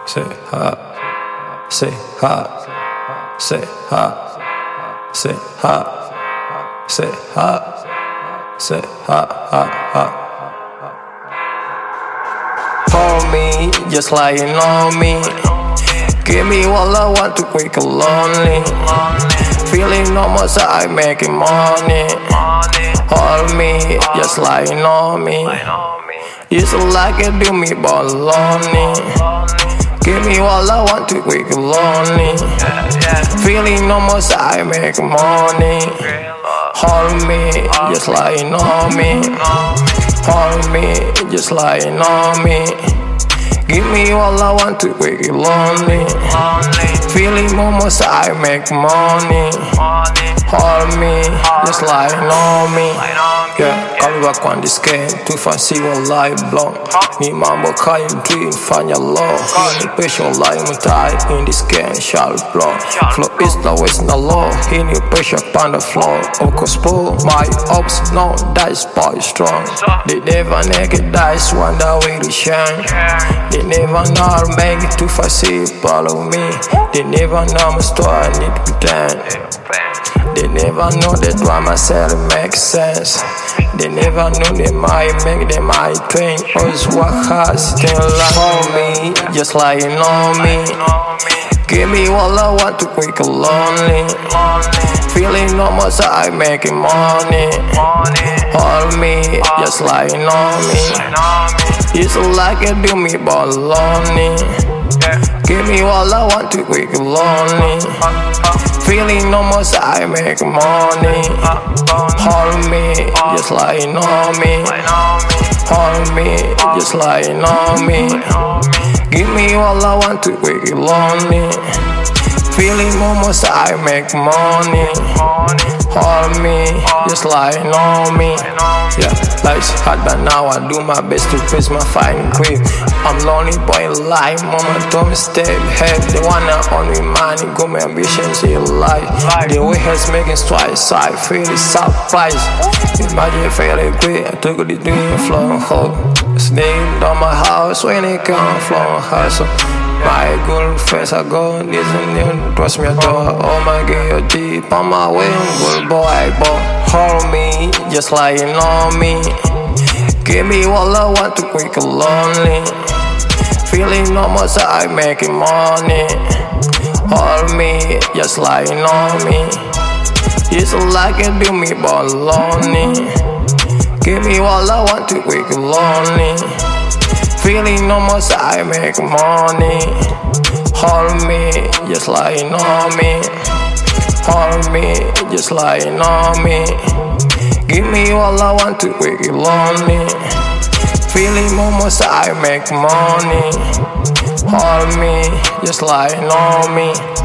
say ha, say ha, say ha, say ha, say ha, say ha. Hold me, just lying on me. Give me all I want to quick and lonely. Feeling almost like I'm making money. Hold me, just lying on me. It's like you do me baloney. Give me all I want to quick and lonely. Feeling almost like I'm making money. Hold me, just lying on me. Hold me, just lying on me. Give me all I want to quick and lonely. Feeling almost like I make money. Hold me, just lying on me. Yeah, come back on this game. Tufasi wallahi block. Ni mambo kaya dream fanya law. Ni pesho wallahi mutai in this game shall block. Flow is always na law. He ni pressure on the floor. Okospo, my ops no dice boy strong. They never naked dice wonder way to shine. They never know I'll make it Tufasi follow me. They never know my story I need to pretend. They never know that what I said makes sense. They never know they might make them might train. Always work hard, still on me, just lying on me. Give me all I want to quick and lonely. Feeling almost like I'm making money. Hold me, just lying on me. It's like you do me baloney. Give me all I want to quick and lonely. Feeling almost like I make money. Hold me, just lying on me. Hold me, just lying on me. Give me all I want to quick and lonely. Feeling almost like I make money. Hold me, just lying on me. Yeah, life's hard but now I do my best to face my fighting grip. I'm lonely boy alive, mama told me stay ahead. They wanna own me money, go my ambitions in life. The way has making strides, so I feel it's surprised. Imagine if I feel great, I took the dream flowing home. Staying on my house when it come flowing hustle. My good friends are gone, this and then trust me at all. Oh my god, deep on my way, good boy, boy. Hold me, just lying on me. Give me all I want to quick and lonely. Feeling almost like I'm making money. Hold me, just lying on me. It's like you do me baloney. Give me all I want to quick and lonely. Feeling almost like I make money. Hold me, just lying on me. Hold me, just lying on me. Give me all I want to quick and lonely. Feeling almost like I make money. Hold me, just lying on me.